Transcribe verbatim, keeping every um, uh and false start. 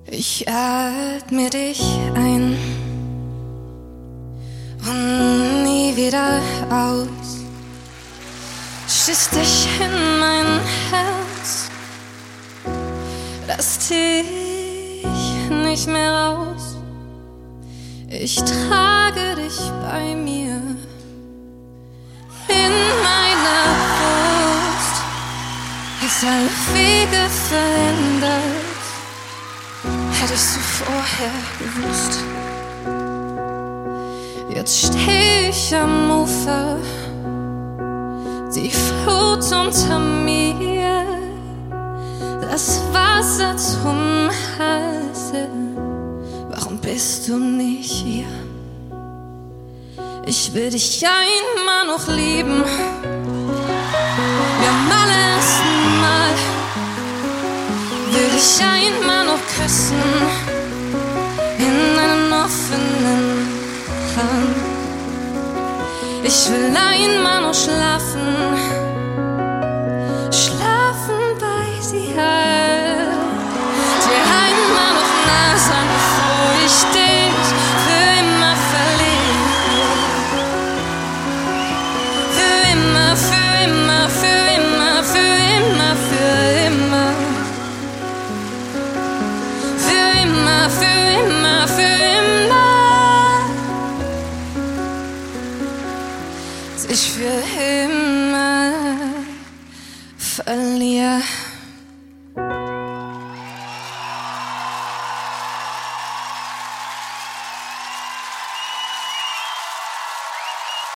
Ich atme dich ein und nie wieder aus. Schließ dich in mein Herz, lass dich nicht mehr raus. Ich trage dich bei mir in meiner Brust. Ist alle Wege verändert, hättest du vorher gewusst. Jetzt steh ich am Ufer, die Flut unter mir, das Wasser zum Halse. Warum bist du nicht hier? Ich will dich ja immer noch lieben, wie am allerersten Mal. Will dich ja immer noch küssen, in einem offenen Hand. Ich will einmal noch schlafen, schlafen bei dir, dir einmal noch nah sein, bevor ich dich für immer verliere. Für immer, für immer, für immer, für immer, für immer. Für immer, für immer, für immer. Sich für immer verlieren.